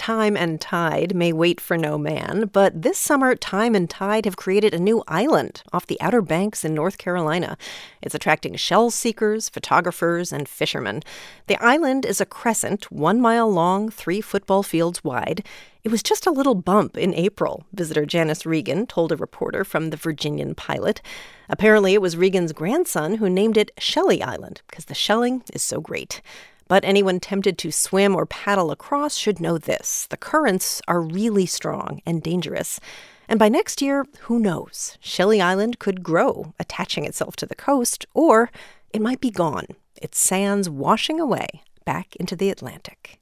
Time and tide may wait for no man, but this summer, time and tide have created a new island off the Outer Banks in North Carolina. It's attracting shell seekers, photographers, and fishermen. The island is a crescent 1 mile long, 3 football fields wide. It was just a little bump in April, visitor Janice Regan told a reporter from the Virginian Pilot. Apparently, it was Regan's grandson who named it Shelly Island because the shelling is so great. But anyone tempted to swim or paddle across should know this. The currents are really strong and dangerous. And by next year, who knows? Shelly Island could grow, attaching itself to the coast, or it might be gone, its sands washing away back into the Atlantic.